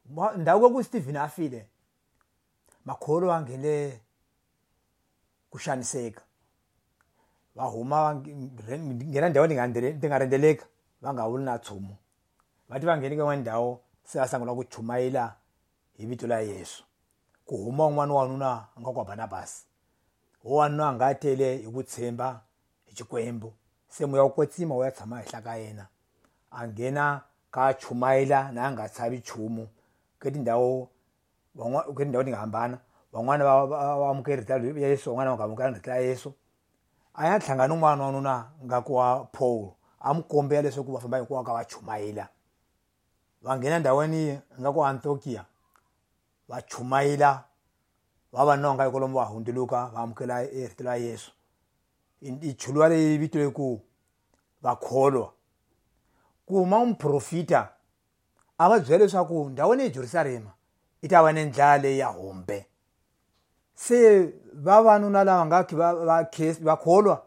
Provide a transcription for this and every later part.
Ndawo ku Stephen afile Makholo wangele kushaniseka bahuma ngena ndawo ndingarendeleka bangawuli na thumu bathi bangene kwendawo siyasangula kujumayela ibito la Yesu kuhuma un'wana wanuna ngakwa Barnabas owanuna ngathele ikutsemba ichikwembu semoya ukwetsima uyatshama ehlaka yena angena ka chumayela na ngatsabi chumu ketindawo ndingahambana van'wana va amukerisa Yesu van'wana va nga amukerisa Yesu aya hlangana un'wana wanuna ngakwa Paul amkombela leswaku va famba hinkwako ka va chumayela va nghena ndhawini ngakwa Antiochia va chumayela vavanonga ikolomo va hunduluka va amukela rito la Yesu ichulwa le vito leku vakholwa kuma umprofita ava byela leswaku ndhawini eJerusalema itava nendlala ya hombe se vavanuna lava ngakhi vakholwa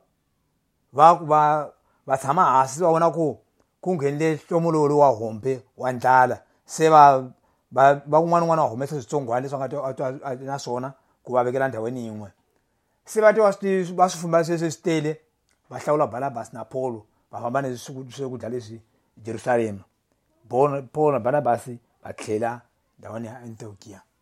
va tshama hansi va vona ku nghenile nhlomulolo wa hombe wa ndlala se va un'wana wa humesa switsongwana leswi nga ta na swona ku va vekela ndhawini yin'we se va swi famba sweswi swi tele va hlawula Barnabas na Paul va famba ni swakudya leswi Jerusalema Paul na Barnabas va tlhela ndhawini ya Antiochia.